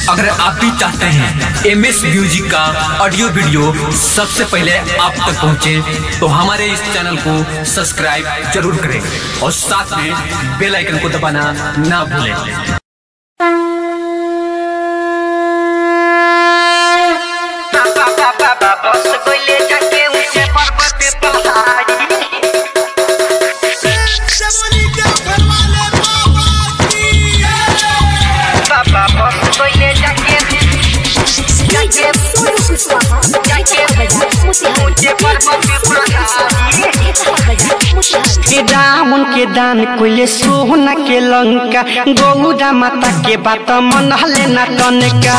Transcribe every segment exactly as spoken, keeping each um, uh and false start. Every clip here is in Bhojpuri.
अगर आप भी चाहते हैं एम एस म्यूजिक का ऑडियो वीडियो सबसे पहले आप तक पहुंचे, तो हमारे इस चैनल को सब्सक्राइब जरूर करें और साथ में बेल आइकन को दबाना ना भूलें। रावण के दान कोइले सोहना के लंका, गौरा माता के बात मन हले न तनका।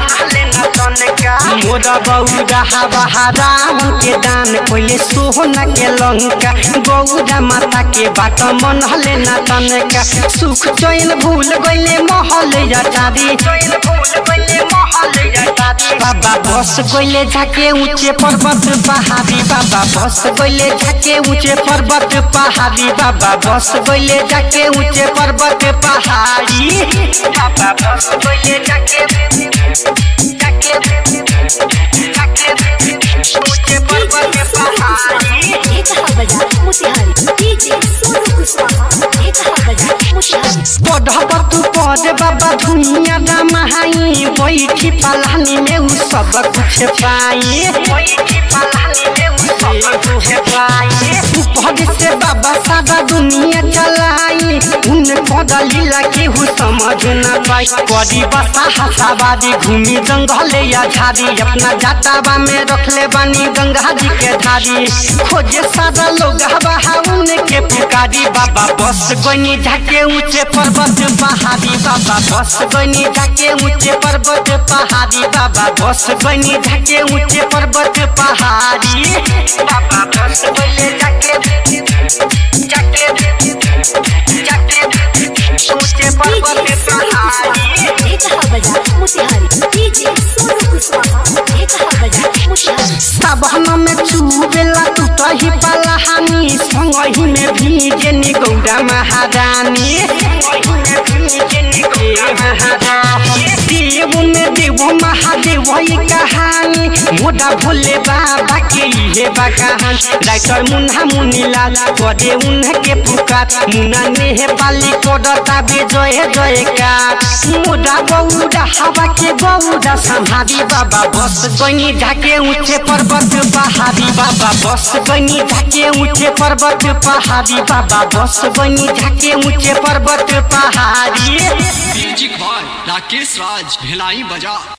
मोरा बौरा हवा रावण के दान कोइले सोहना के लंका, गौरा माता के बात मन हले न तनका। सुख चैन भूल गइले महल यारी, बाबा बस गइले जाके ऊंचे पर्वत पहाड़ी, बाबा बस गइले जाके ऊंचे पर्वत पहाड़ी, बाबा बस गइले जाके ऊंचे पर्वत पहाड़ी, बाबा बस गइले जाके जाके जाके ऊंचे पर्वत पहाड़ी। एक बजा मोतिहारी डीजे सोनू कुशवाहा, एक बजा मोतिहारी। पढ़ब तू पढ़ बाबा दुनिया रामाई, बैठी पलानी में उ सब कुछ पाई, बैठी पलानी में उ सब कुछ पाई। पढ़ से बाबा सारा दुनिया चलाई, उनको दलीला केहू समझ न पाई। करी बसा हसाबादी घूमी जंगल या झाड़ी, अपना जाताबा में रखले बानी गंगा जी के धारी। खोजे सारा लोग हवा उनके पुकारी, बाबा बस गनी जाके ऊंचे पर्वत पहाड़ी, बाबा बस गनी जाके ऊंचे पर्वत पहाड़ी, बाबा बस गनी जाके ऊंचे पर्वत पहाड़ी, बाबा बस गनी जाके जाके जाके ऊंचे पर्वत पहाड़ी। एक बजा मोतिहारी डीजे सोनू कुशवाहा, एक बजा मोतिहारी। सावन में चुबेला तू तही पलाहानी, संगही में भीजे नी गौरा महारानी, देव में देव महादेव वही कहानी, मोटा भोले बाबा के ये बगान। राइटर मुन्ना मुनीलाल करे उनके पुकार, मुन्ना ने पाली कोडता बे जय जय का। मोटा गौरा हवा के गौरा संभारी, बाबा बस गनी जाके ऊंचे पर्वत पहाड़ी, बाबा बस गनी जाके ऊंचे पर्वत पहाड़ी, बाबा बस गनी जाके ऊंचे पर्वत पहाड़ी। म्यूजिक बाय राकेश राज भिलाई बजा।